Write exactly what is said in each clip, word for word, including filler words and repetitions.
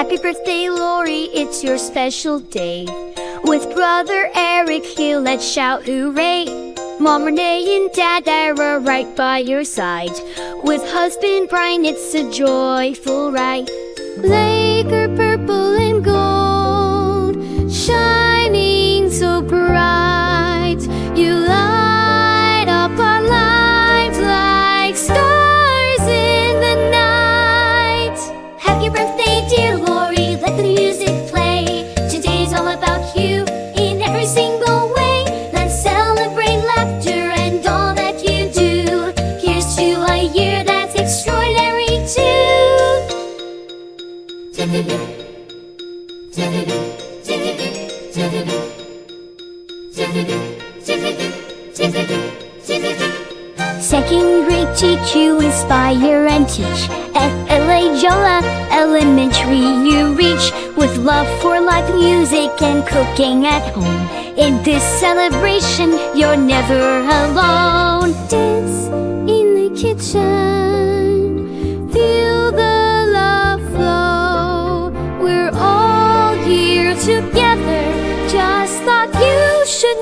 Happy birthday, Lori, it's your special day. With brother Eric here, let's shout hooray. Mom Renee and Dad Ira right by your side. With husband Brian, it's a joyful ride. Laker purple and gold, shining so bright. You light up our lives like stars in the night. Happy birthday, dear Lori, let the music play. Today's all about you in every single way. Let's celebrate laughter and all that you do. Here's to a year that's extraordinary too. Second grade teach you inspire and teach. At L A Jolla Elementary you reach. With love for live music and cooking at home. In this celebration you're never alone. Dance in the kitchen, feel the love flow. We're all here together, just thought you should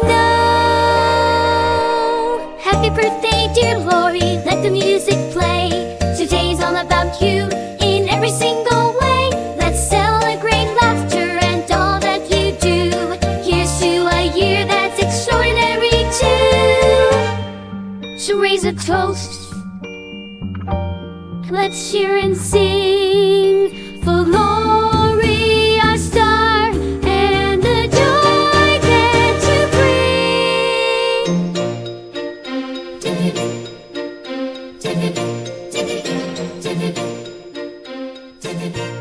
know. Happy birthday, dear Lori, let the music play. Today's all about you in every single way. Let's celebrate laughter and all that you do. Here's to a year that's extraordinary too. So raise a toast, let's cheer and sing for Lori, our star, and the joy that you bring.